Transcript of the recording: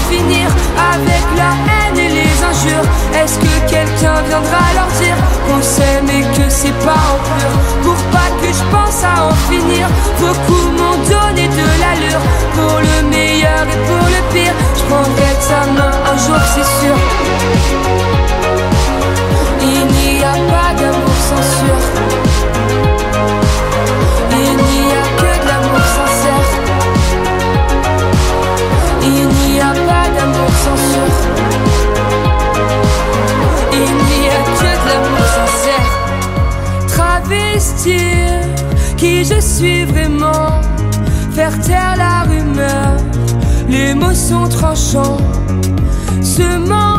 finir avec la haine et les injures? Est-ce que quelqu'un viendra leur dire qu'on s'aime et que c'est pas en pleurs? Pour pas que je pense à en finir, beaucoup m'ont donné de l'allure. Pour le meilleur et pour le pire, je prendrai ta main un jour, c'est sûr. Il n'y a pas d'amour sans sûr. Il n'y a que de l'amour sincère. Il n'y a pas d'amour sans sûr. Il n'y a que de l'amour sincère. Travestir qui je suis vraiment, faire taire la rumeur, les mots sont tranchants. Ce